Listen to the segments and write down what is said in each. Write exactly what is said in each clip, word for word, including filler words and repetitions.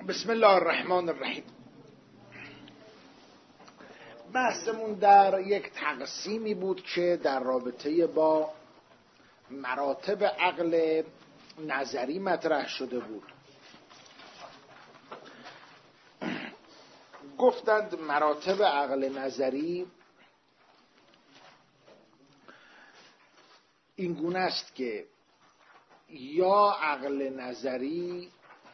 بسم الله الرحمن الرحیم. بحثمون در یک تقسیمی بود که در رابطه با مراتب عقل نظری مطرح شده بود. گفتند مراتب عقل نظری این گونه است که یا عقل نظری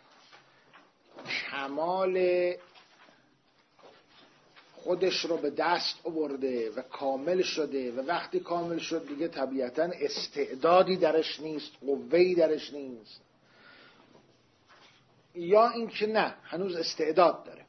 کمال خودش رو به دست آورده و کامل شده و وقتی کامل شد دیگه طبیعتاً استعدادی درش نیست، قوه‌ای درش نیست، یا اینکه نه، هنوز استعداد داره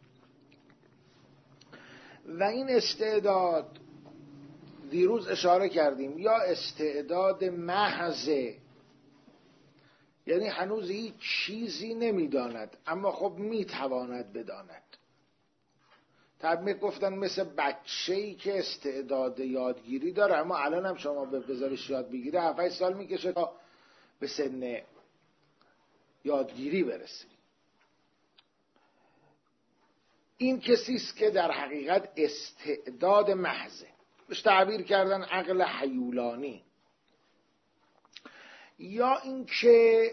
و این استعداد دیروز اشاره کردیم یا استعداد محضه، یعنی هنوز هیچ چیزی نمیداند اما خب میتواند بداند. طبعا گفتن مثل بچه‌ای که استعداد یادگیری داره اما الان هم شما به بذارش یاد بگیره هفت سال میکشه تا به سن یادگیری برسه. این کسی است که در حقیقت استعداد محضه، بهش تعبیر کردن عقل هیولانی، یا اینکه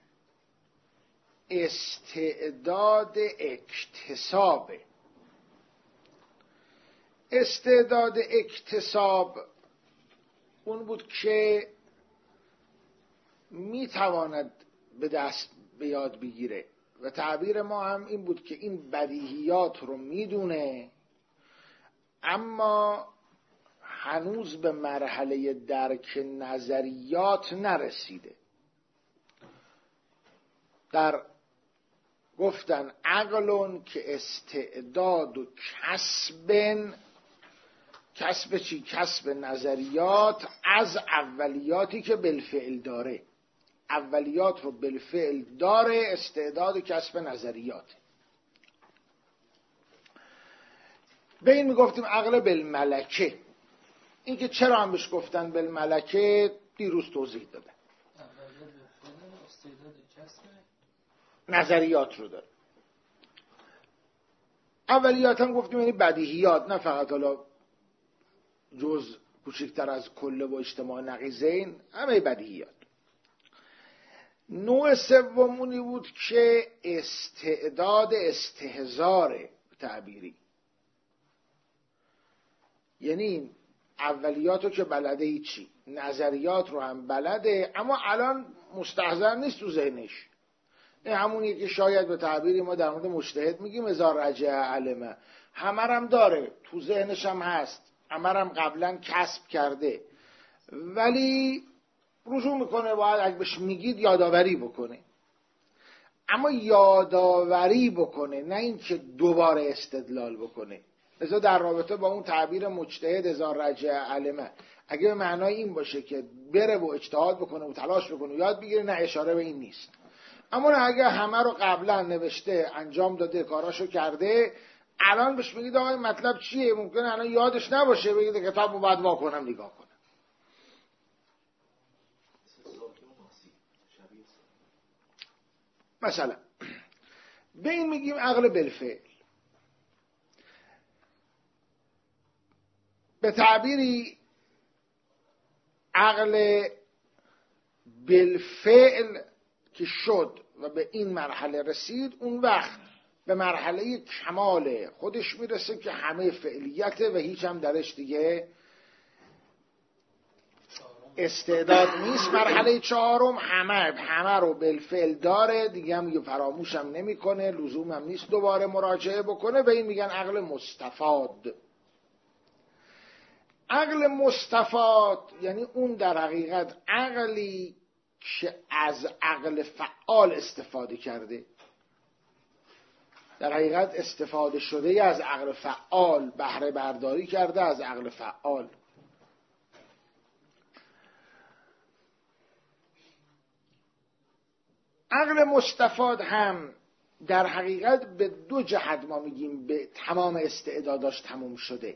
استعداد اکتسابه. استعداد اکتساب اون بود که میتواند به دست به یاد بگیره و تعبیر ما هم این بود که این بدیهیات رو میدونه اما هنوز به مرحله درک نظریات نرسیده. در گفتن عقلون که استعداد و کسب، کسب چی؟ کسب نظریات از اولیاتی که بالفعل داره. اولیات رو بالفعل داره، استعداد و کسب نظریات. به این میگفتیم عقل بالملکه. این که چرا هم بهش گفتن بالملکه دیروز توضیح دادن. نظریات رو داره. اولیات هم گفتیم یعنی بدیهیات، نه فقط حالا جز کوچکتر از کل و اجتماع نقیضین، همه بدیهیات. نوع سومونی بود که استعداد استحضار تعبیری، یعنی اولیات رو که بلده هیچی، نظریات رو هم بلده اما الان مستحضر نیست تو ذهنش. این همونیه که شاید به تعبیری ما در مورد مجتهد میگیم اذا رجع علمه، همه هم داره، تو ذهنش هم هست، همه هم قبلا کسب کرده ولی رجوع میکنه، باید اگه بهش میگید یادآوری بکنه، اما یادآوری بکنه نه اینکه دوباره استدلال بکنه. لذا در رابطه با اون تعبیر مجتهد اذا رجع علمه، اگه به معنای این باشه که بره و اجتهاد بکنه و تلاش بکنه و یاد بگیره، نه، اشاره به این نیست. اما اگه همه رو قبلا نوشته، انجام داده، کاراشو کرده، الان بهش میگید آقا این مطلب چیه، ممکنه الان یادش نباشه، بگید کتابو بعد وا کنم نگاه کنم. مثلا به این میگیم عقل بالفعل. به تعبیری عقل بالفعل که شد و به این مرحله رسید، اون وقت به مرحله کمال خودش میرسه که همه فعلیته و هیچ هم درش دیگه استعداد نیست. مرحله چهارم همه همه رو بالفعل داره، دیگه هم فراموش هم نمی کنه، لزوم هم نیست دوباره مراجعه بکنه. به این میگن عقل مستفاد. عقل مستفاد یعنی اون در حقیقت عقلی که از عقل فعال استفاده کرده، در حقیقت استفاده شده از عقل فعال، بهره برداری کرده از عقل فعال. عقل مستفاد هم در حقیقت به دو جهت ما میگیم به تمام استعداداش تموم شده.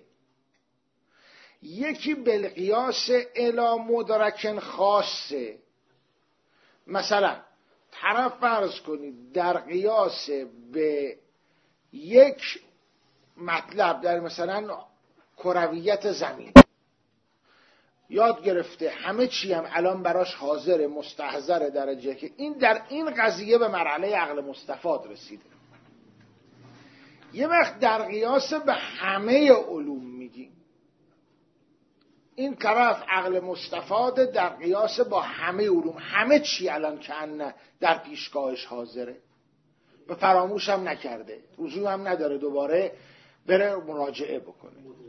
یکی بالقیاس الی مدرک خاصه، مثلا طرف فرض کنید در قیاس به یک مطلب در مثلا کرویت زمین یاد گرفته همه چی هم الان براش حاضر مستحضر درجه که این در این قضیه به مرحله عقل مستفاد رسیده. یه وقت در قیاس به همه علوم میگیم این طرف عقل مستفاد در قیاس با همه علوم، همه چی الان که در پیشگاهش حاضره و فراموش هم نکرده، رجوع هم نداره دوباره بره مراجعه بکنه.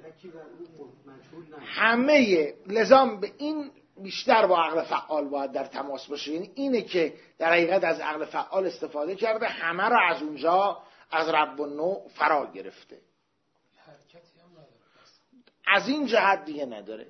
همه لزام به این بیشتر با عقل فعال باید در تماس باشه، یعنی اینه که در حقیقت از عقل فعال استفاده کرده، همه رو از اونجا از رب و نوع فرا گرفته، از این جهت دیگه نداره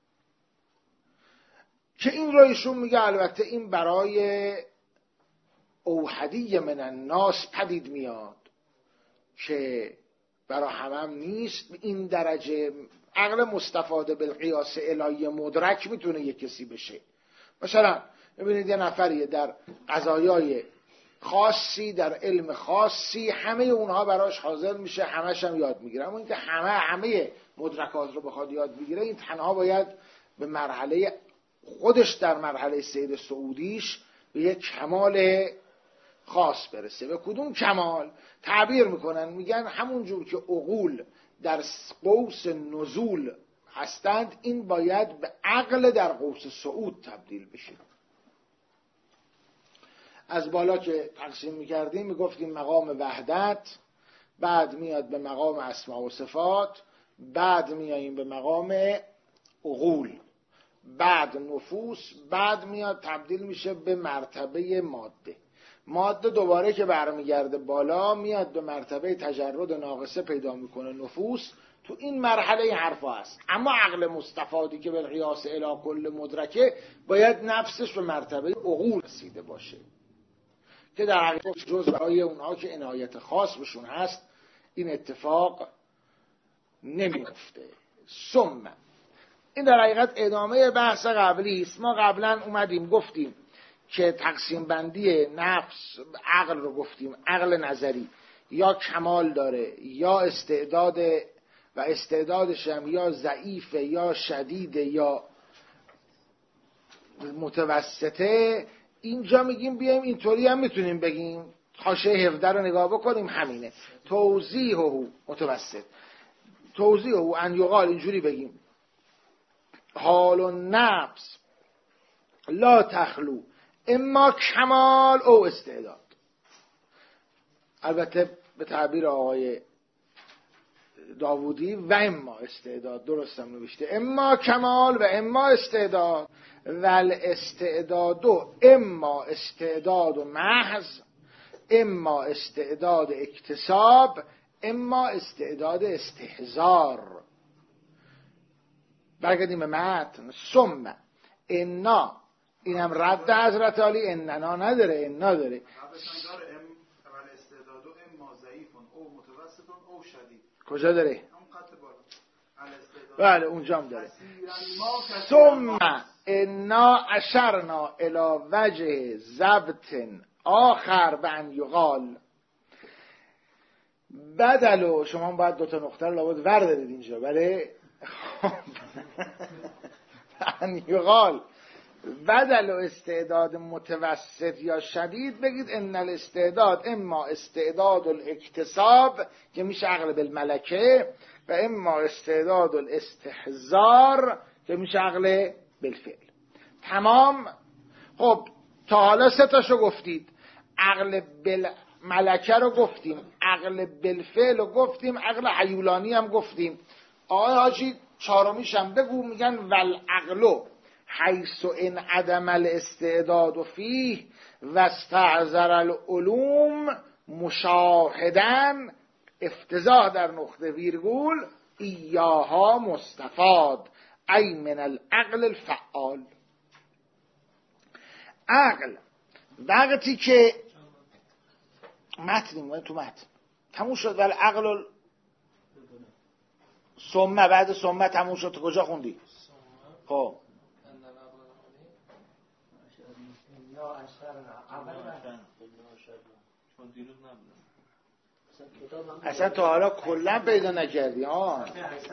که این رو ایشون میگه. البته این برای اوحدی من الناس پدید میاد که برای همه هم نیست. این درجه عقل مستفاده بالقیاس الهی مدرک میتونه یک کسی بشه. مثلا ببینید یه نفریه در قضایای خاصی در علم خاصی همه اونها براش حاضر میشه، همش هم یاد میگیره، اما اینکه همه همه مدرکات رو بخواد یاد بگیره این تنها باید به مرحله خودش در مرحله سیر سعودیش به یک کمال خاص برسه. به کدوم کمال تعبیر میکنن؟ میگن همون جور که عقول در قوس نزول هستند این باید به عقل در قوس صعود تبدیل بشه. از بالا که تقسیم میکردیم میگفتیم مقام وحدت، بعد میاد به مقام اسماء و صفات، بعد میاییم به مقام عقول، بعد نفوس، بعد میاد تبدیل میشه به مرتبه ماده. ماده دوباره که برمیگرده بالا میاد به مرتبه تجرد ناقصه پیدا میکنه نفوس. تو این مرحله این حرفا هست. اما عقل مستفادی که به قیاس الی کل مدرکه باید نفسش به مرتبه عقول رسیده باشه که در حقیقت جز برای اونها که عنایت خاص بشون هست این اتفاق نمیفته. ثم این در حقیقت ادامه بحث قبلی است. ما قبلا اومدیم گفتیم که تقسیم بندی نفس عقل رو گفتیم، عقل نظری یا کمال داره یا استعداد و استعدادش هم یا ضعیفه یا شدیده یا متوسطه. اینجا میگیم بیایم اینطوری هم میتونیم بگیم، حاشیه هفده رو نگاه بکنیم همینه. توضیح او متوسط، توضیح او ان یقال، اینجوری بگیم حال و نفس لا تخلو اما کمال او استعداد. البته به تعبیر آقای داوودی و اما استعداد، درستم نوشته اما کمال و اما استعداد. ول استعدادو اما استعداد و محض، اما استعداد اکتساب، اما استعداد استحضار. برگردیم به متن. ثم انا، اینم رد حضرت علی، اننا نداره، انا داره. کجا داره؟ بله اونجا هم داره. ثم انا اشرنا الی وجه ضبط آخر و ان یقال بدلو. شما باید دوتا نقطه رو لابد ور دارید اینجا، بله ان یقال بدل و استعداد متوسط یا شدید بگید ان الاستعداد اما استعداد الاکتساب که میشه عقل بالملکه و اما استعداد الاستحضار که میشه عقل بالفعل. تمام. خب تا حالا سه تاشو گفتید، عقل بالملکه رو گفتیم، عقل بالفعل رو گفتیم، عقل حیولانی هم گفتیم. آقای حاجی چهارمیش هم بگو. میگن والعقلو حیث ان عدم الاستعداد فیه و استعذر العلوم مشاهدن افتضاح در نقطه ویرگول ایاها مستفاد ای من العقل الفعال. عقل وقتی که متنیم تو متن تموم شد ولی عقل ثم بعد ثم تموم شد. کجا خوندی؟ خب اصلا تا حالا کلا پیدا نکردی ها.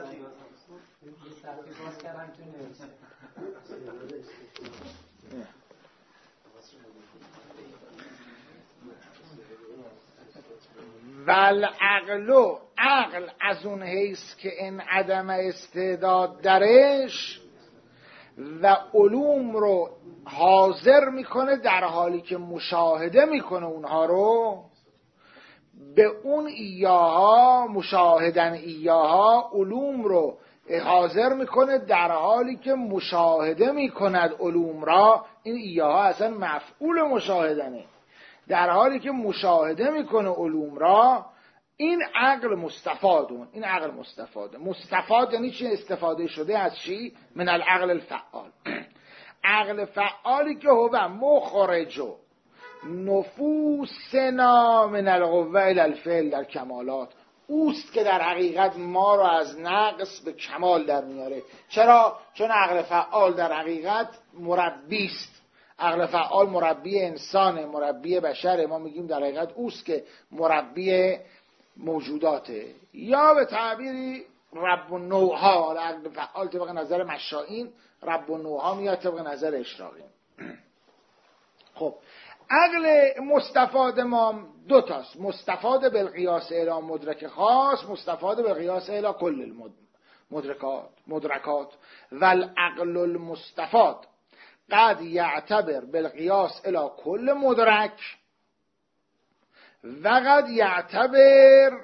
والعقل، عقل از اون حیث که این عدم استعداد درش و علوم رو حاضر میکنه در حالی که مشاهده میکنه اونها رو، به اون ایاها مشاهدن ایاها علوم رو حاضر میکنه در حالی که مشاهده میکند علوم را. این ایاها اصلا مفعول مشاهدنه. در حالی که مشاهده میکنه علوم را، این عقل مستفادون. این عقل مستفاده. مستفاد یعنی چی؟ استفاده شده از چی؟ من العقل الفعال. عقل فعالی که هو مخرجو نفوسنا من القوه الی الفعل در کمالات، اوست که در حقیقت ما رو از نقص به کمال در میاره. چرا؟ چون عقل فعال در حقیقت مربی است. عقل فعال مربی انسانه، مربی بشره. ما میگیم در حقیقت اوست که مربی موجوداته، یا به تعبیری رب النوعها. عقل فعال طبق نظر مشائین، رب النوعها میاد طبق نظر اشراقی. خب عقل مستفاد ما دو تاست: مستفاد بالقیاس الی مدرک خاص، مستفاد بالقیاس الی کل المدرکات مدرکات. والعقل المستفاد قد یعتبر بالقیاس الی کل مدرک و قد یعتبر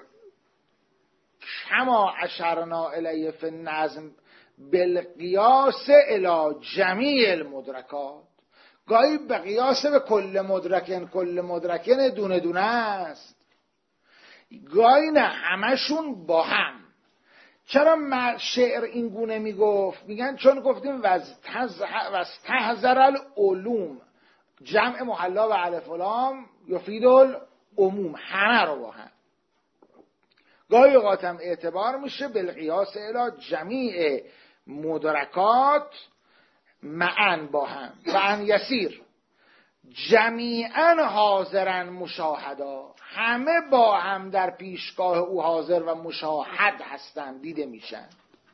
کما اشرنا الیه فی النظم بالقیاس الی جمیع المدرکات. گاهی به قیاس به کل مدرکن، کل مدرکن دونه دونه است، گاهی نه همشون با هم. چرا شعر این گونه میگفت؟ میگن چون گفتیم واستحضر العلوم، جمع محلا و الف و لام یفید العموم، همه رو با هم. گاهی اوقات هم اعتبار میشه بالقیاس الی جمیع مدرکات معن با هم. و ان یسیر جمیعا حاضرن مشاهدا، همه با هم در پیشگاه او حاضر و مشاهد هستند، دیده میشن.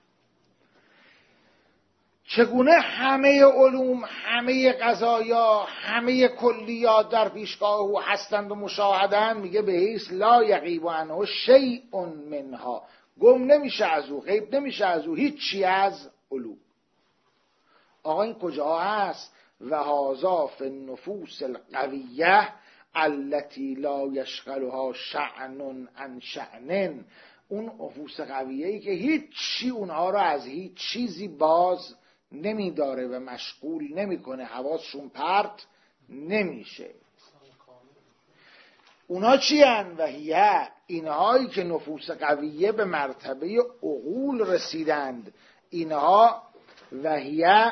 چگونه همه علوم، همه قضایا، همه کلیات در پیشگاه او هستند و مشاهدند؟ میگه به حیث لا یغیب عنه شیء منها، گم نمیشه از او، غیب نمیشه از او هیچی از علوم. آقا این کجا هست؟ و هذا فی النفوس القویه التي لا یشغلها شأن عن شأن. اون نفوس قویه‌ای که هیچی اونها رو از هیچ چیزی باز نمیداره و مشغول نمیکنه، حواسشون پرت نمیشه. اونا چی هن؟ و هیه، اینهایی که نفوس قویه به مرتبه عقول رسیدند، اینها و هیه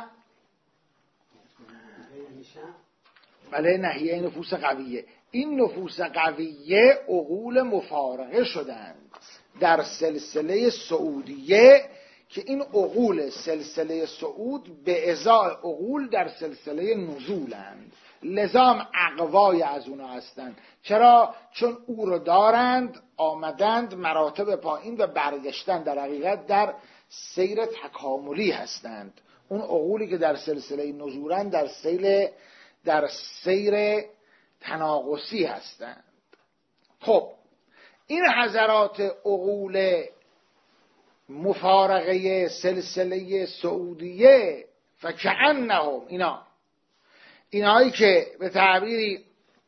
بله نهیه نفوس قویه، این نفوس قویه عقول مفارقه شدند در سلسله سعودیه، که این عقول سلسله سعود به ازای عقول در سلسله نزولند، لزام اقوای از اونا هستند. چرا؟ چون او رو دارند، آمدند مراتب پایین و برگشتن، در حقیقت در سیر تکاملی هستند. اون عقولی که در سلسله نزولند در سیر در سیر تناقصی هستند. خب این حضرات عقول مفارقه سلسله سعودیه فکأنهم، اینا اینایی که به تعبیری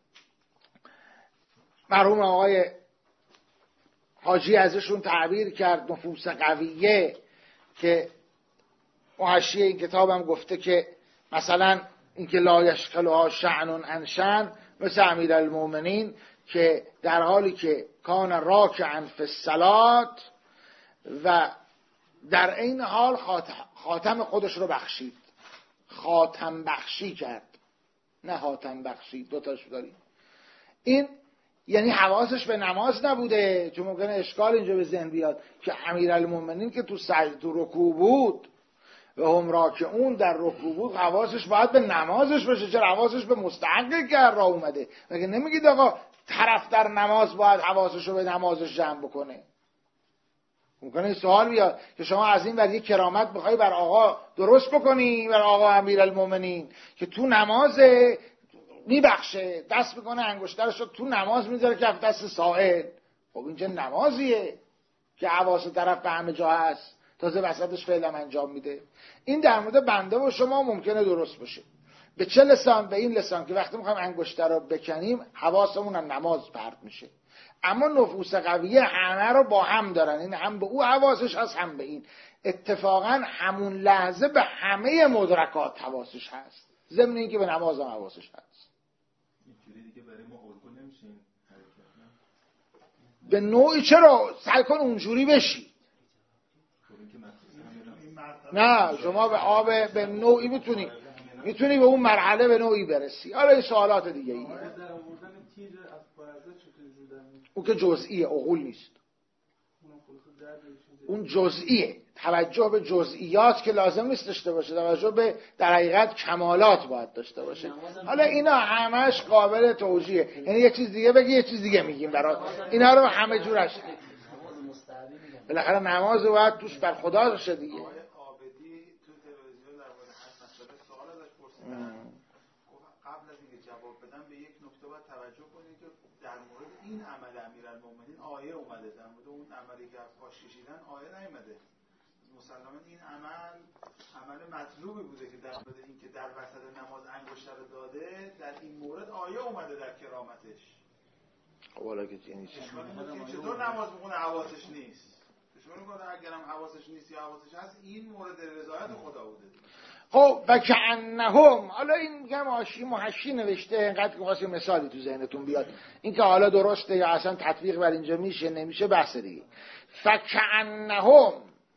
مرحوم آقای حاجی ازشون تعبیر کرد نفوس قویه، که محشیه این کتاب هم گفته که مثلا اینکه لا یشغلها شأن عن شأن، مثل امیرالمومنین که در حالی که کان راکعا فی الصلاة و در این حال خاتم خودش رو بخشید، خاتم بخشی کرد، نه خاتم بخشی، دوتاش داریم. این یعنی حواسش به نماز نبوده، چون ممکنه اشکال اینجا به ذهن بیاد که امیرالمومنین که تو سجده تو رکوع بود و هم راکعون در رکوع بود، حواسش باید به نمازش باشه، چرا حواسش به مستحق که را اومده؟ مگه نمیگید آقا طرف در نماز باید حواسش رو به نمازش جمع بکنه؟ ممکنه این سوال بیاد که شما از این ور یک کرامت بخوای بر آقا درست بکنی، بر آقا امیرالمومنین، که تو نماز میبخشه، دست میکنه انگشترش رو تو نماز میذاره کف دست سائل. خب اینجا نمازیه که حواس طرف به همه جا هست، تازه وسطش فعلا انجام میده. این در مورد بنده و شما ممکنه درست باشه. به چه لسان؟ به این لسان که وقتی میخوایم انگشتر رو بکنیم حواسمون از نماز پرت میشه. اما نفوس قویه همه رو با هم دارن، این هم به او حواسش هست هم به این. اتفاقا همون لحظه به همه مدرکات حواسش هست، ضمن اینکه به نماز هم حواسش هست. اینجوری دیگه برای ما الگو نمیشین به نوعی چرا سعی کن اونجوری بشی. نه شما به آب به نوعی میتونی میتونی به اون مرحله به نوعی برسی. حالا این سوالات دیگه ایه. اون که جزئیه، عقول نیست. اون جزئیه، توجه به جزئیات که لازم نیست داشته باشه، توجه به در حقیقت کمالات باید داشته باشه. حالا اینا همش قابل توجیه، یعنی یه چیز دیگه بگی یه چیز دیگه میگیم برای اینا رو همه جورش. بالاخره نماز باید توش بر خدا باشه دیگه. قبل از اینکه جواب بدم به یک نکته باید توجه کنید که در مورد این عمل امیرالمومنین آیه اومده، در مورد اون عملی که پاش کشیدن آیه نیومده. مسلماً این عمل عمل مطلوبی بوده که در مورد اینکه در وسط نماز انگشتر رو داده، در این مورد آیه اومده در کرامتش. خب حالا که چی نیست چطور نماز میخونه حواسش نیست؟ شما میگه اگرم حواسش نیست یا حواسش هست، این مورد رضایت خدا بوده. خب و کأنهم، حالا این میگم آشی محشی نوشته، اینقدر که واسه مثالی تو ذهنتون بیاد، این که حالا درسته یا اصلا تطبیق بر اینجا میشه نمیشه بحث دیگه. فکأنهم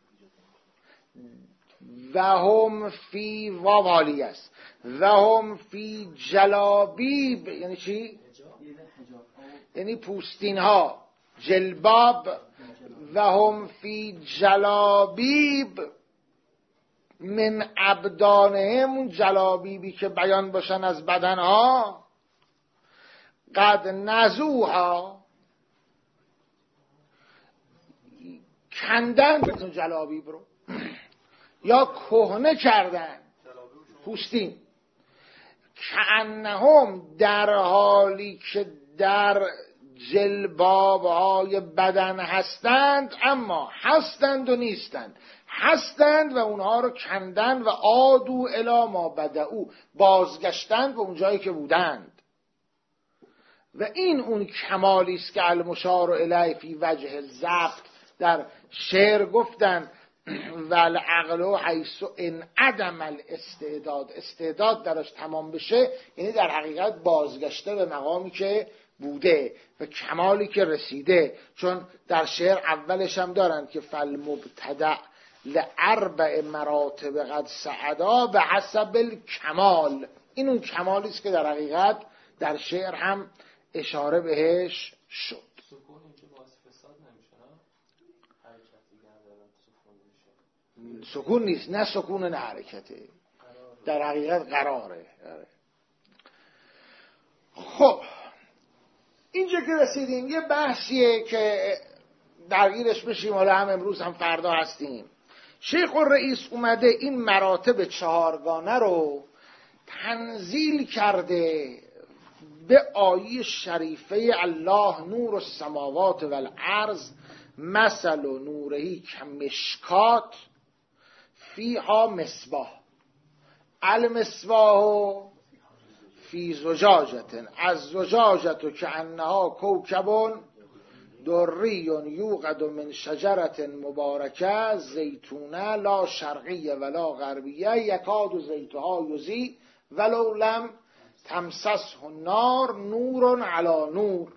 و هم فی واوالی است و هم فی جلابیب، یعنی چی؟ یعنی پوستین ها، جلباب، و هم فی جلابیب من ابدانهم، جلابیبی که بیان باشن از بدنها، قد نزوها، کندن اون جلابیب رو یا کهنه کردن پوستین. کأنهم، در حالی که در جلبابهای بدن هستند، اما هستند و نیستند. هستند و اونها رو کندن و عادوا الی ما بدؤ، بازگشتند به اون جایی که بودند. و این اون کمالی است که المشار الیه فی وجه الضبط در شعر گفتن والعقل حیث انعدم الاستعداد، استعداد درش تمام بشه یعنی در حقیقت بازگشته به مقامی که بوده و کمالی که رسیده. چون در شعر اولش هم دارن که فالمبتدع لاربع مراتب قد سعدا به حسب الکمال. این اون کمالی است که در حقیقت در شعر هم اشاره بهش شد. سکون اینجا باعث فساد نمیشه نه؟ حرکت دیگه ندارن سکون میشه. سکون نیست، نه سکون نه حرکته، در حقیقت قراره. خب اینجا که رسیدیم یه بحثیه که درگیرش بشیم، حالا هم امروز هم فردا هستیم. شیخ الرئیس اومده این مراتب چهارگانه رو تنزیل کرده به آیه شریفه الله نور السماوات والارض مثل نورهی کمشکات فیها مصباح المصباح فی زجاجة از زجاجة کأنها کوکب دری یوقد من شجرة مبارکه زیتونه لا شرقیه ولا غربیه یکاد زیتها یضیء ولو لم تمسسه النار نور علی نور.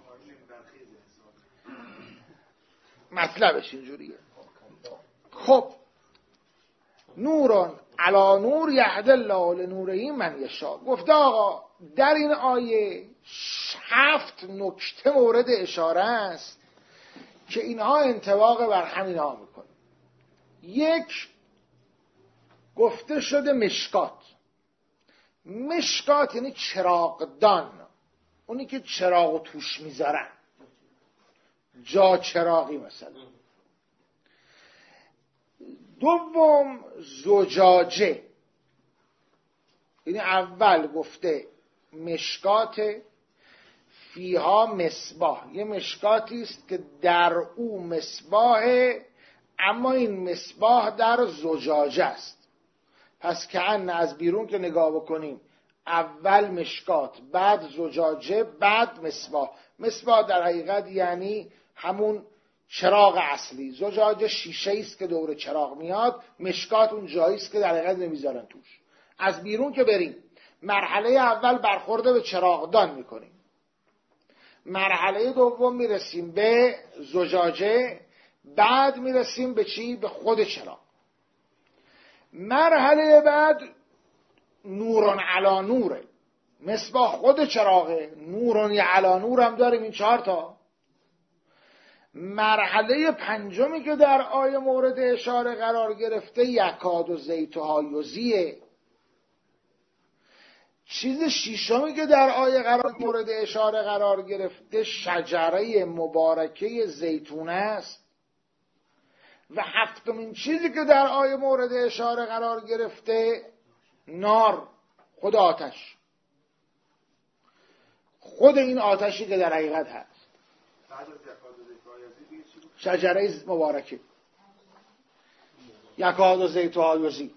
مطلبش اینجوریه. خب نورون علی نور یهدی الله لنوره من یشاء. گفته آقا در این آیه هفت نکته مورد اشاره است که اینها انطباق بر همینها میکنه. یک، گفته شده مشکات. مشکات یعنی چراغدان. اونی که چراغو توش میذارن، جا چراغی مثلا. دوم زجاجه، یعنی اول گفته مشکات فیها مصباح، یه مشکاتی است که در او مصباحه، اما این مصباح در زجاجه است. پس کأن از بیرون که نگاه بکنیم اول مشکات، بعد زجاجه، بعد مصباح. مصباح در حقیقت یعنی همون چراغ اصلی. زجاجه شیشه است که دور چراغ میاد، مشکات اون جایی است که در حقیقت نمیذارن توش. از بیرون که بریم مرحله اول برخورده به چراغدان میکنیم، مرحله دوم میرسیم به زجاجه، بعد میرسیم به چی؟ به خود چراغ. مرحله بعد نورون علا نوره، مصباح خود چراغه، نورون علا نور هم داریم، این چهار تا. مرحله پنجمی که در آیه مورد اشاره قرار گرفته یکاد و زیتها یوزیه. چیز شیشمی که در آیه قرار مورد اشاره قرار گرفته شجره مبارکه زیتون است. و هفتمین چیزی که در آیه مورد اشاره قرار گرفته نار، خود آتش، خود این آتشی که در حقیقت هست. شجره مبارکه یکاد و زیتها یوزی،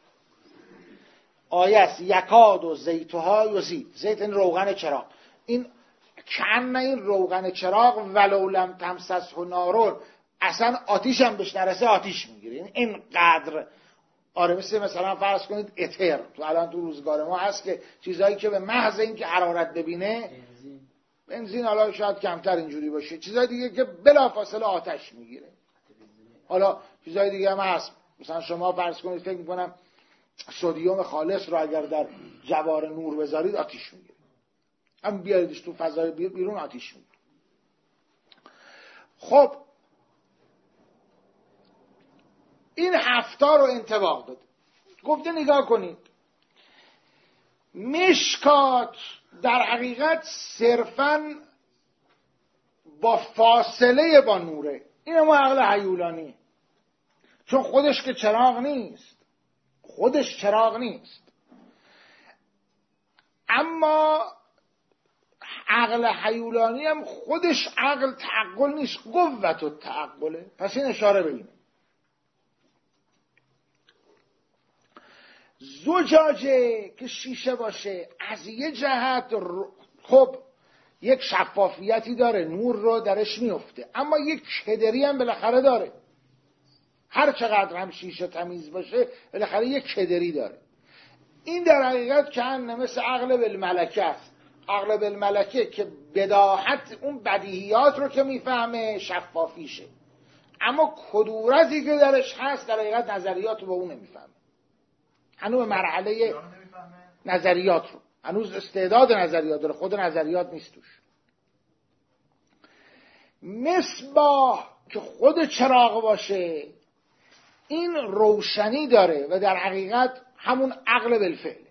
آیه است یکاد و زیتها یوزی، زیت این روغن چراغ. این کأن این روغن چراغ ولو لم تمسسه نارون، اصلا آتیش هم بهش نرسه آتیش میگیره. این اینقدر آره، مثل مثلا فرض کنید اتر تو الان تو روزگار ما هست که چیزایی که به محض اینکه حرارت ببینه، بنزین بنزین حالا شاید کمتر اینجوری باشه، چیزای دیگه که بلافاصله آتش میگیره. حالا چیزای دیگه هم هست، مثلا شما فرض کنید فکر میکنم سدیم خالص رو اگر در جوار نور بذارید آتیش میگیره، هم بیاریدش تو فضای بیرون آتیش میگیره. خب این هفتا رو انطباق داد. گفته نگاه کنید مشکات در حقیقت صرفاً با فاصله با نوره. این ما عقل هیولانی، چون خودش که چراغ نیست، خودش چراغ نیست، اما عقل هیولانی هم خودش عقل تعقل نیست، قوت التعقله. پس این اشاره ببینید. زجاجه که شیشه باشه از یه جهت خب یک شفافیتی داره، نور رو درش میفته، اما یک کدری هم بالاخره داره. هر چقدر هم شیشه تمیز باشه بالاخره یک کدری داره. این در حقیقت کأن مثل عقل بالملکه است. عقل بالملکه که بداهت اون بدیهیات رو که میفهمه شفافیشه، اما کدورتی که درش هست در حقیقت نظریات رو به اون نمیفهمه. هنوز مرحله نظریات رو، هنوز استعداد نظریات داره، خود نظریات نیست توش. مصباح که خود چراغ باشه این روشنی داره و در حقیقت همون عقل بالفعل.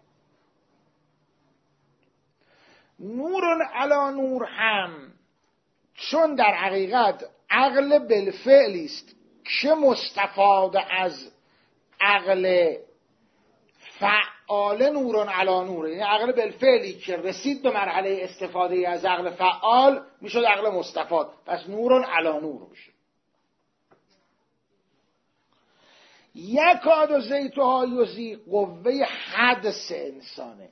نورن علا نور هم چون در حقیقت عقل بالفعل است که مستفاد از عقل فعال نورن علا نور، یعنی عقل بالفعلی که رسید به مرحله استفاده از عقل فعال میشد عقل مستفاد، پس نورن علا نور میشه. یکاد و زیتها یوزی قوه حدس انسانه.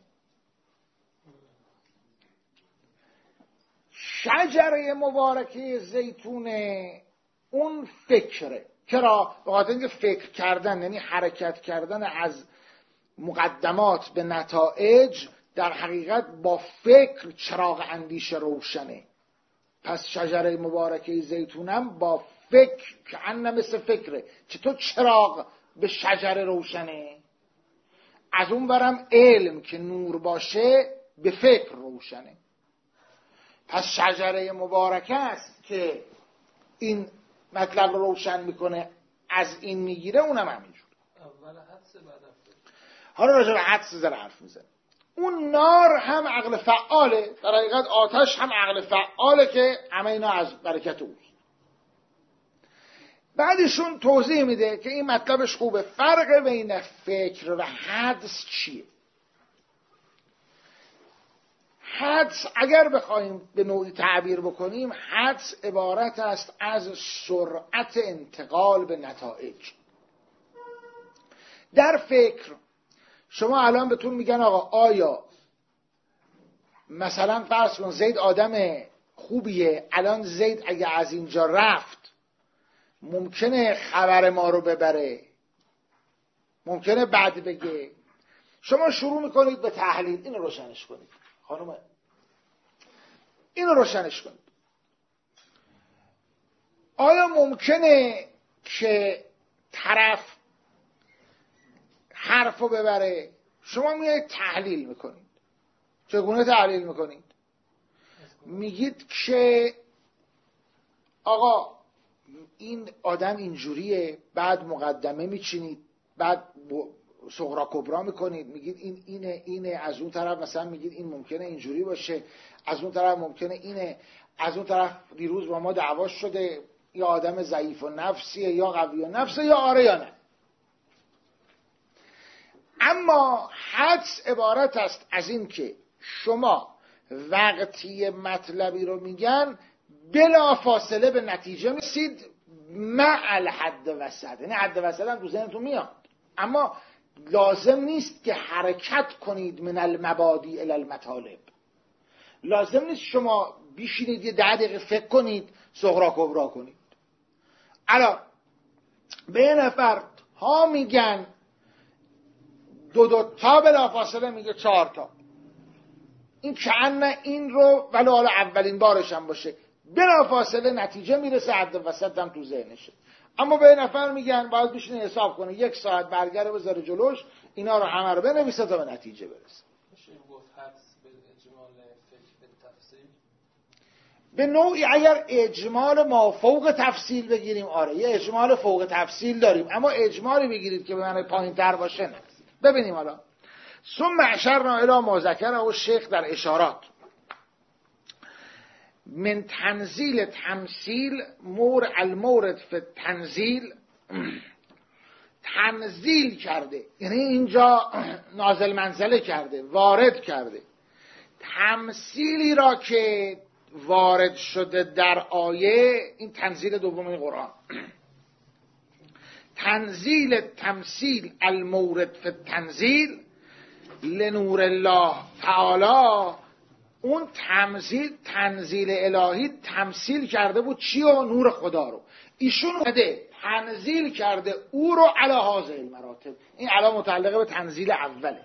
شجره مبارکه زیتونه اون فکره. چرا؟ به خاطر اینکه فکر کردن یعنی حرکت کردن از مقدمات به نتایج، در حقیقت با فکر چراغ اندیشه روشنه. پس شجره مبارکه زیتونم با فکر که انه مثل فکره. چطور چراغ به شجره روشنه؟ از اون برم علم که نور باشه به فکر روشنه. پس شجره مبارکه است که این مطلب رو روشن میکنه، از این میگیره، اونم همینجور. اول حدس بعد فکر. حالا راجع به حدس زر حرف میزنه. اون نار هم عقل فعاله، در حقیقت آتش هم عقل فعاله که همه اینا از برکت اوست. بعدشون توضیح میده که این مطلبش خوبه. فرق بین فکر و حدس چیه؟ حدس اگر بخوایم به نوعی تعبیر بکنیم، حدس عبارت است از سرعت انتقال به نتایج. در فکر شما الان بهتون میگن آقا آیا مثلا فرض کن زید آدم خوبیه، الان زید اگه از اینجا رفت ممکنه خبر ما رو ببره، ممکنه بد بگه. شما شروع میکنید به تحلیل. اینو روشنش کنید خانم، اینو روشنش کنید. آیا ممکنه که طرف حرفو ببره؟ شما میایید تحلیل میکنید. چگونه تحلیل میکنید؟ میگید که آقا این آدم اینجوریه، بعد مقدمه میچینید، بعد صغرا کبرا میکنید، میگید این اینه اینه، از اون طرف مثلا میگید این ممکنه اینجوری باشه، از اون طرف ممکنه اینه، از اون طرف دیروز با ما دعواش شده، یا آدم ضعیف و نفسیه یا قوی و نفسه، یا آره یا نه. اما حدس عبارت است از این که شما وقتی مطلبی رو میگن بلا فاصله به نتیجه میرسید مع الحد وسط. یعنی حد وسط هم تو ذهنتون میاد، اما لازم نیست که حرکت کنید من المبادی الی المطالب. لازم نیست شما بیشینید یه ده دقیقه فکر کنید صغرا کبرا کنید. الان به یه نفر ها میگن دو دو تا، بلا فاصله میگه چهار تا. این کأن این رو ولو حالا اولین بارش هم باشه بلا فاصله نتیجه میرسه، حد وسط هم تو ذهنشه. اما به نفر میگن باید بشینه حساب کنه، یک ساعت برگره بذاره جلوش، اینا رو همه رو بنویسه تا به نتیجه برسه. میشه گفت حدس به اجمال فکر به تفصیل؟ به نوعی اگر اجمال ما فوق تفصیل بگیریم آره، یه اجمال فوق تفصیل داریم، اما اجمالی بگیرید که به معنی پایین تر باشه نه. ببینیم حالا ثم اشرنا الی ما ذکره الشیخ در اشارات من تنزیل تمثیل مور المورد فی تنزیل. تنزیل کرده یعنی اینجا نازل منزله کرده، وارد کرده. تمثیلی را که وارد شده در آیه، این تنزیل دوم قرآن. تنزیل تمثیل المورد فی تنزیل لنور الله تعالی. اون تمثیل تنزیل الهی تمثیل کرده بود چی؟ و نور خدا رو. ایشون اومده تنزیل کرده او رو علی هذه المراتب. این علا متعلقه به تنزیل اوله.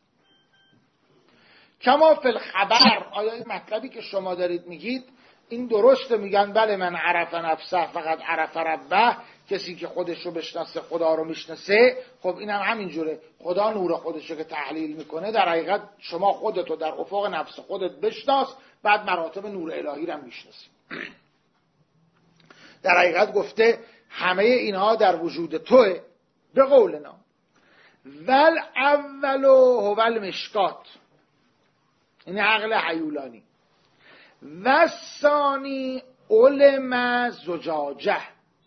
کما فی الخبر. آیا این مطلبی که شما دارید میگید این درسته؟ میگن بله من عرف نفسه فقط عرف ربه. کسی که خودش رو بشناسه خدا رو میشناسه. خب اینم هم همینجوره، خدا نور خودش رو که تحلیل میکنه، در حقیقت شما خودتو در افق نفس خودت بشناس، بعد مراتب نور الهی رو هم میشناسی. در حقیقت گفته همه اینها در وجود توه. به قولنا ول اول هو المشکات، این عقل حیولانی. و ثانی علم زجاجه.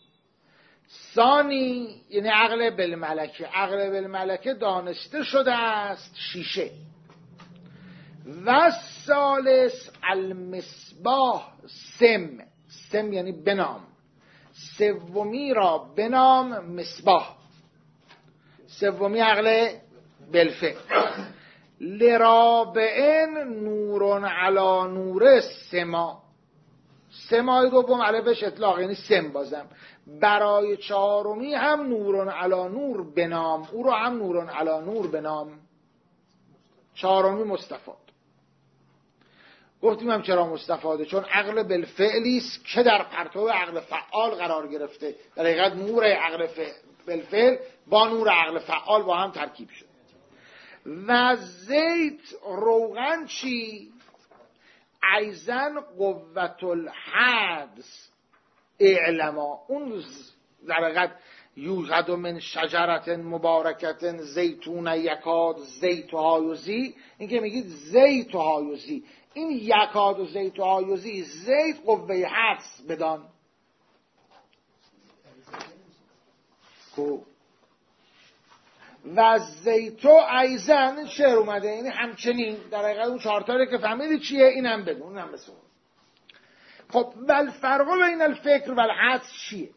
ثانی یعنی عقل بالملکه. عقل بالملکه دانسته شده است شیشه. و ثالث المصباح سم. سم یعنی بنام. سومی را بنام مصباح. سومی عقل بالفعل. لرابعن نورون علا نور سما. سمای دوم الفش اطلاق یعنی سم. بازم برای چهارمی هم نورون علا نور بنام، او رو هم نورون علا نور بنام. چهارمی مستفاد. گفتیم هم چرا مستفاده؟ چون عقل بالفعلی است که در پرتو عقل فعال قرار گرفته. در حقیقت نور عقل بالفعل با نور عقل فعال با هم ترکیب شد. و زیت روغن چی؟ ایزن قوت الحدس اعلما. اون در حقیقت یوجد من شجرت مبارکت زیتون یکاد زیت و هایوزی، این که میگید زیت و هایوزی، این یکاد و زیت و هایوزی، زیت قوه حدس بدان و زیتو ایزن شعر اومده، یعنی همچنین در حقیقت اون چهارتایی که فهمیدی چیه اینم بدون، اینم بسون. خب ول فرق بین الفکر و الحدس چیه؟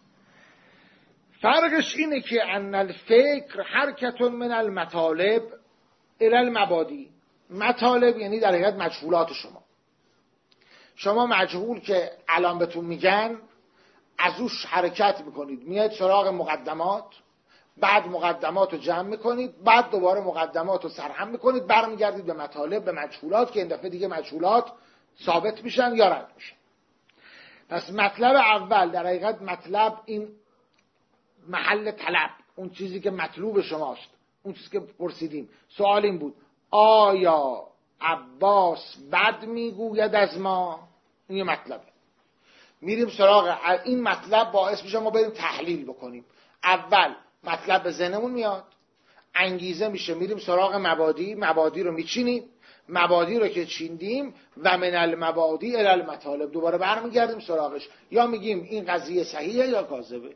فرقش اینه که ان الفکر حرکت من المطالب الی المبادی. مطالب یعنی در حقیقت مجهولات شما. شما مجهول که الان بهتون میگن از اوش حرکت میکنید، میاد سراغ مقدمات، بعد مقدمات رو جمع میکنید، بعد دوباره مقدمات رو سرهم میکنید، برمیگردید به مطالب، به مجهولات که این دفعه دیگه مجهولات ثابت میشن یا رد میشن. پس مطلب اول در حقیقت مطلب این محل طلب، اون چیزی که مطلوب شماست، اون چیزی که پرسیدیم. سوال این بود آیا عباس بد میگوید از ما؟ این یه مطلبه. میریم سراغ این مطلب، باعث میشه ما بریم تحلیل بکنیم. اول مطلب به ذهنمون میاد، انگیزه میشه، میریم سراغ مبادی، مبادی رو میچینیم، مبادی رو که چیندیم و من المبادی الی المطالب دوباره برمیگردیم سراغش، یا میگیم این قضیه صحیحه یا کاذبه.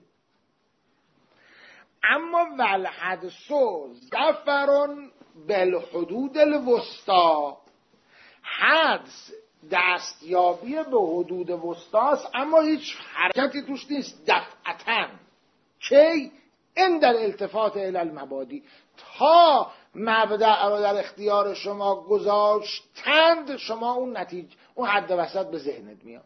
اما والحدث ظفرون بالحدود الوسطی، حدس دستیابی به حدود وسطاست اما هیچ حرکتی توش نیست. دفعتاً کی عند الالتفات الی المبادی، تا مبدأ رو در اختیار شما گذاشتند شما اون نتیجه، اون حد وسط به ذهنت میاد.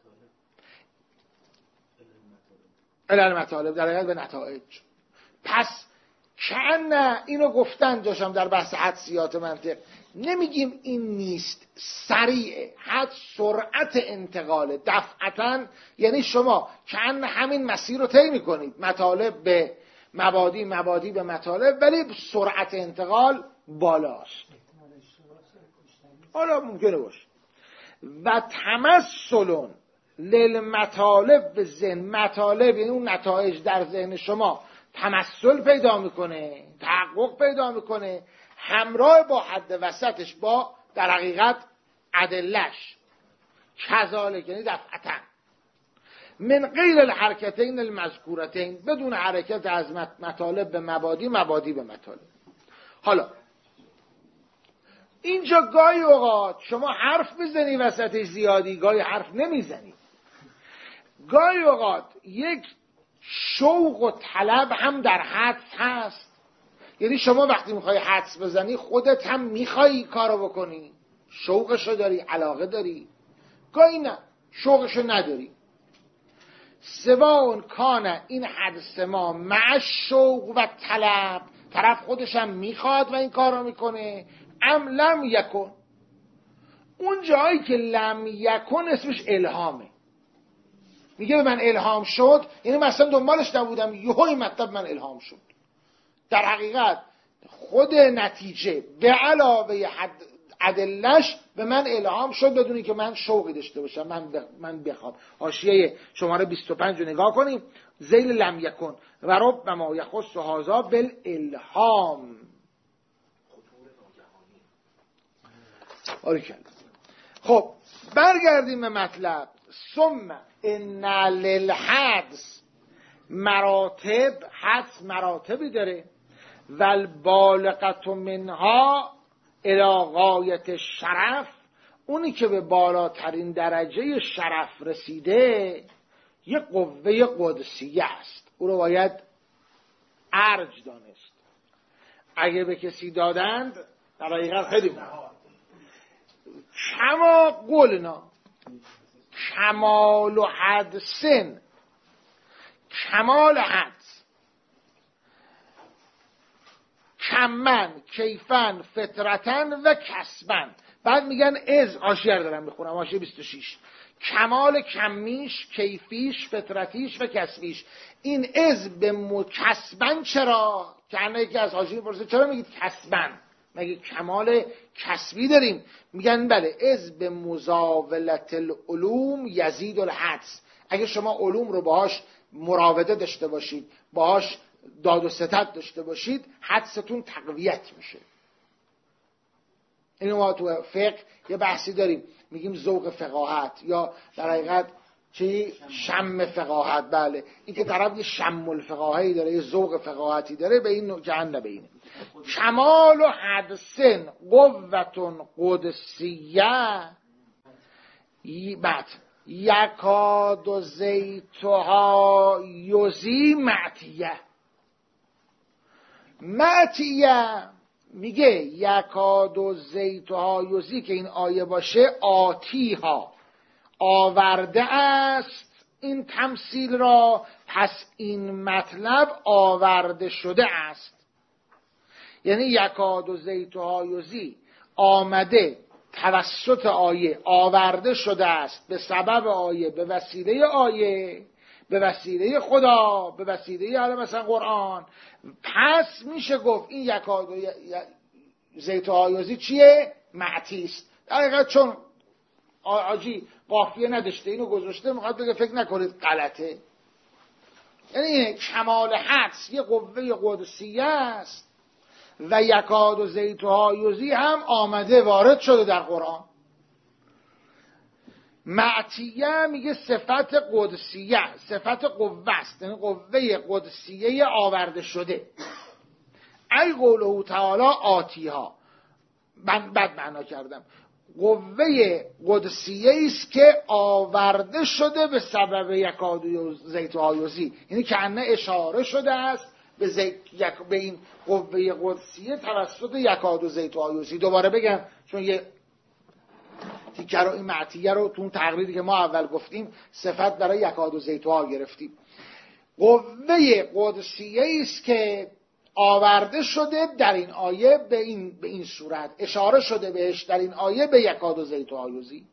الی المطالب در حقیقت به نتایج. پس کأن اینو گفتن جاشم در بحث حدسیات منطق، نمیگیم این نیست، سریعه، حد سرعت انتقاله، دفعتاً، یعنی شما کأن همین مسیر رو طی میکنید، مطالب به مبادی، مبادی به مطالب، ولی سرعت انتقال بالاست. حالا ممکنه باشه. و تمثل للمطالب به ذهن، مطالب یعنی اون نتایج در ذهن شما تمثل پیدا میکنه، تحقق پیدا میکنه، همراه با حد وسطش، با در حقیقت ادلش، کذالک یعنی دفعتاً، من غیر الحرکتین المذکورتین، بدون حرکت از مطالب به مبادی، مبادی به مطالب. حالا اینجا گاهی اوقات شما حرف میزنی وسطش زیادی، گاهی حرف نمیزنی. گاهی اوقات یک شوق و طلب هم در حدس هست، یعنی شما وقتی میخوای حدس بزنی خودت هم میخوای کارو بکنی، شوقشو داری، علاقه داری. گاهی نه، شوقشو نداری. سواء کان این حدس ما مع شوق و طلب، طرف خودش هم میخواد و این کارو میکنه، ام لم یکن. اون جایی که لم یکن اسمش الهامه. میگه به من الهام شد، یعنی مثلا دنبالش نبودم، یهوی مطلب من الهام شد. در حقیقت خود نتیجه به علاوه حد ادلش به من الهام شد بدونی که من شوقی داشته باشم، من ب... من بخوام. حاشیه شماره بیست و پنج رو نگاه کنیم، ذیل لم یکن و رب ما یخص هذا بالالهام. خب برگردیم به مطلب. ثم ان للحدس مراتب، حدس مراتبی داره، والبالغة منها الی غایت شرف، اونی که به بالاترین درجه شرف رسیده یه قوه قدسیه است، او رو باید ارج دانست. اگه به کسی دادند در حقیقت خیلی مهم. کما قلنا کمال و حدسن، کمال حدس، کمن کیفن فطرتن و کسبن. بعد میگن از، حاشیه دارم میخونم، حاشیه بیست و شش، کمال کمیش، کیفیش، فطرتیش و کسبیش. این از به مکسبن چرا؟ که همه یکی از حاشیه میپرسه چرا میگید کسبن؟ مگه کمال کسبی داریم؟ میگن بله، از به مزاولت العلوم یزید الحدس. اگه شما علوم رو باهاش مراوده داشته باشید، باهاش داد و ستد داشته باشید، حدستون تقویت میشه. اینو ما تو فقه یه بحثی داریم، میگیم ذوق فقاهت یا در حقیقت چی؟ شم فقاهت. بله، این که طرف یه شم الفقاهی داره، یه ذوق فقاهتی داره، به این جهنم به اینه. کمال و حدسن قوتون قدسیه بعد یکاد و زیتها یوزی معتیه. معتیه میگه یکاد و زیتها یوزی که این آیه باشه، آتیها آورده است این تمثیل را، پس این مطلب آورده شده است. یعنی یکاد و زیتها یوزی آمده توسط آیه، آورده شده است به سبب آیه، به وسیله آیه، به وسیله خدا، به وسیله حالا مثلا قرآن. پس میشه گفت این یکاد و زیتها یوزی چیه؟ معتی است. در حقیقت چون آجی قافیه نداشته اینو گذاشته، میخواد بگه فکر نکنید غلطه. یعنی کمال حدس یه قوه قدسیه است و یکاد و زیتها یوزی هم آمده وارد شده در قرآن. معتیه میگه صفت قدسیه، صفت قوه است، یعنی قوه قدسیه آورده شده. ای قوله تعالی آتیها، من بد معنا کردم، قوه قدسیه است که آورده شده به سبب یکاد و زیتها یوزی، یعنی کأنه اشاره شده است به, زی... یک... به این قوه قدسیه توسط یکاد و زیتها یوزی. دوباره بگم چون یه تیکه رو این معتیه رو تو اون تقریری که ما اول گفتیم صفت برای یکاد و زیتها گرفتیم. قوه قدسیه است که آورده شده در این آیه به این به این صورت، اشاره شده بهش در این آیه به یکاد و زیتها یوزی.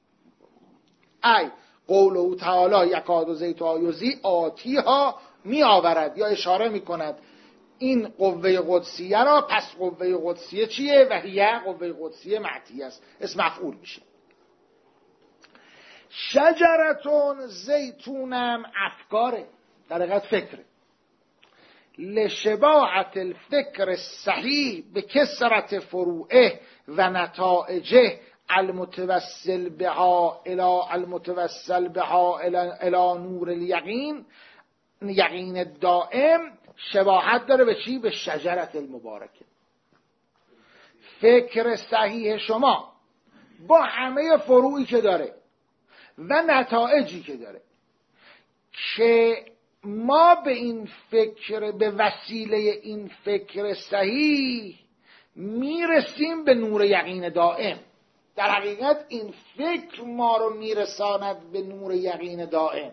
ای قوله تعالی یکاد و زیتها یوزی آتیها، می آورد یا اشاره می کند این قوه قدسیه را. پس قوه قدسیه چیه؟ و هیه قوه قدسیه معتیه است، اسم مفعول میشه. شجرتون زیتونم افکاره، در حقیقت فکره. لشباعت الفکر صحیح به کثرت فروعه و نتائجه المتوسل بها الى المتوسل بها الى نور الیقین، یقین دائم. شباهت داره به چی؟ به شجرت المبارکه. فکر صحیح شما با همه فروعی که داره و نتایجی که داره، که ما به این فکر، به وسیله این فکر صحیح میرسیم به نور یقین دائم. در حقیقت این فکر ما رو میرساند به نور یقین دائم.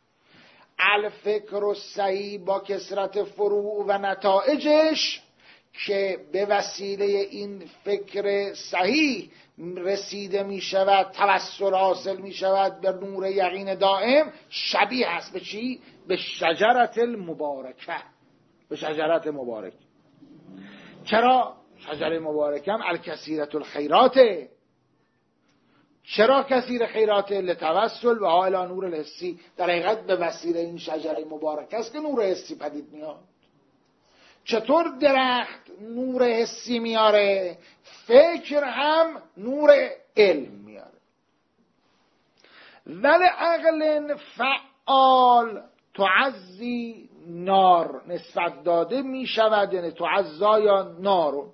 الفکر صحیح با کثرت فروع و نتایجش، که به وسیله این فکر صحیح رسیده می شود، توسل حاصل می شود به نور یقین دائم، شبیه است به چی؟ به شجرت المبارکه، به شجرت مبارک. چرا؟ شجره مبارکه هم الکثیرة الخیراته. چرا کثیر خیراته؟ لتوسل و الی نور الحسی. در حقیقت به وسیله این شجره مبارکه است که نور حسی پدید میاد. چطور درخت نور حسی میاره، فکر هم نور علم میاره. ولی عقل فعال تعزی نار نسبت داده میشود، یعنی تعزا یا نارو،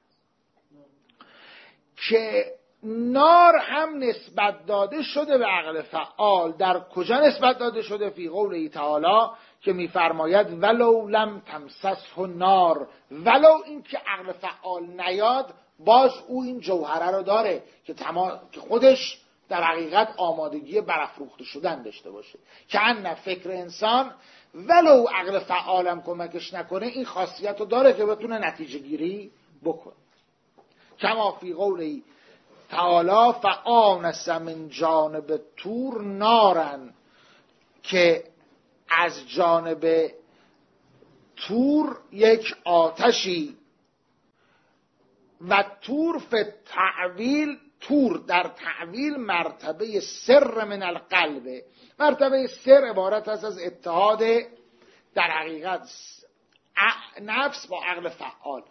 که نار هم نسبت داده شده به عقل فعال. در کجا نسبت داده شده؟ فی قوله تعالی که میفرماید ولو لم تمسسه نار، ولو این که عقل فعال نیاد باز او این جوهره رو داره که تمام، که خودش در حقیقت آمادگی برافروخته شدن داشته باشه. که ان فکر انسان ولو عقل فعالم کمکش نکنه این خاصیت رو داره که بتونه نتیجه گیری بکنه. کما فی قوله تعالی فآنس من جانب تور نارن، که از جانب تور یک آتشی، و تور فی تعویل تور در تعویل مرتبه سر من القلبه. مرتبه سر عبارت است از اتحاد در حقیقت نفس با عقل فعال.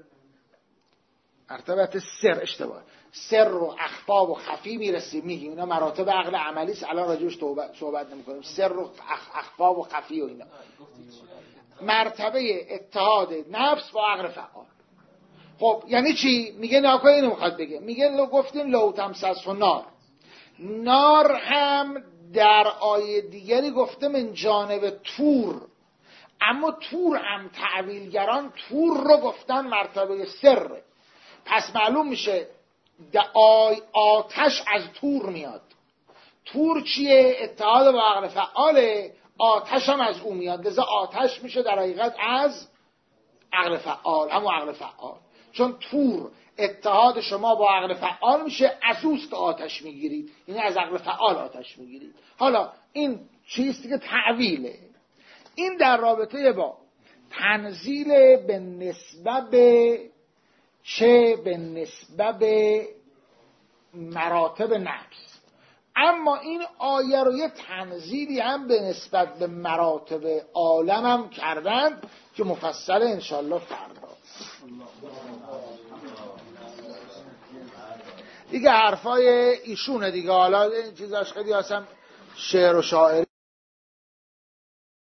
مرتبه سر اشتباه، سر و اخفا و خفی میرسیم میگیم اینا مراتب عقل عملی است، الان راجعش صحبت نمی‌کنیم. سر و اخفا و خفی و اینا مرتبه اتحاد نفس با عقل فعال. خب یعنی چی؟ میگه ناکو اینو میخواد بگه، میگه لو گفتیم لو تمسس و نار، نار هم در آیه دیگری گفته من جانب تور، اما تور هم تعویلگران تور رو گفتن مرتبه سر. پس معلوم میشه آتش از تور میاد. تور چیه؟ اتحاد با عقل فعاله، آتش هم از اون میاد، لذا آتش میشه در حقیقت از عقل فعال، اما عقل فعال، چون تور اتحاد شما با عقل فعال میشه، اسوس که آتش میگیرید، یعنی از عقل فعال آتش میگیرید. حالا این چیزی که تعویله، این در رابطه با تنزیل به نسبت به چه؟ به نسبت به مراتب نفس. اما این آیه رو یه تنزیلی هم به نسبت به مراتب عالم هم کردن که مفصل انشالله فردا. دیگه حرفای ایشونه دیگه، حالا این چیزاش خیلی اصلا شعر و شاعری